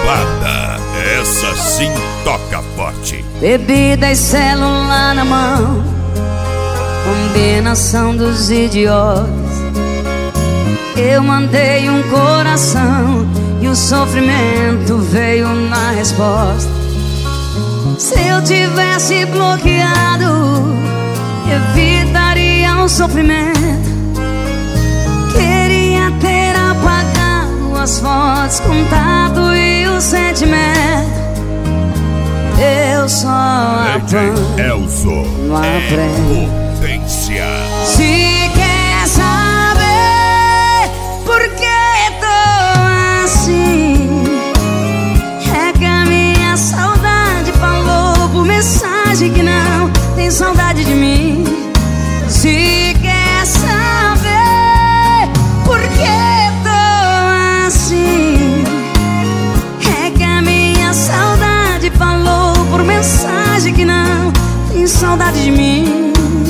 Lambada, essa sim toca forte. Bebida e celular na mão, combinação dos idiotas. Eu mandei um coração e o sofrimento veio na resposta. Se eu tivesse bloqueado, evitaria o sofrimento. Queria ter apagado as fotos, contato e o sentimento. Eu só apanho, Elzo não aprendo. Potência. Se quer saber por que tô assim, é que a minha saudade falou por mensagem que não tem saudade de mim. Se quer saber por que tô assim, é que a minha saudade falou por mensagem que não tem saudade de mim.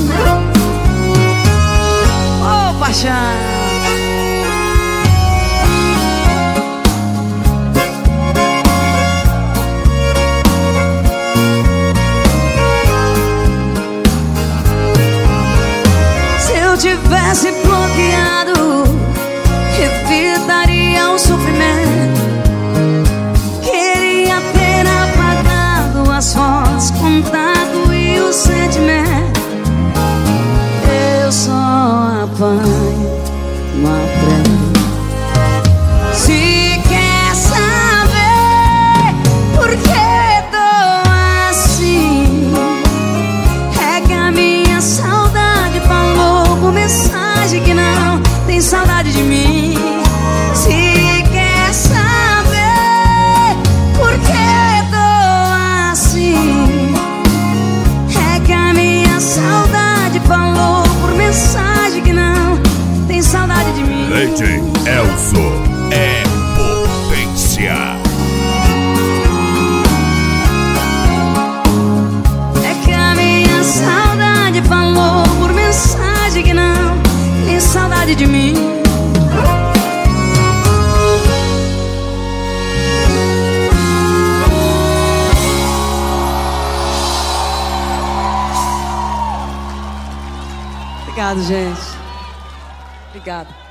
Oh, paixão. Se eu tivesse bloqueado, evitaria o sofrimento. Queria ter apagado as fotos, contato e o sentimento. Eu só apanho, não aprendo. Se quer saber por que tô assim, é que a minha saudade falou por mensagem que não tem saudade de mim. Se quer saber por que tô assim, é que a minha saudade falou por mensagem que não tem saudade de mim. DJ Elzo é potência. É que a minha saudade falou por mensagem que não tem saudade de mim. Obrigado, gente. Obrigada.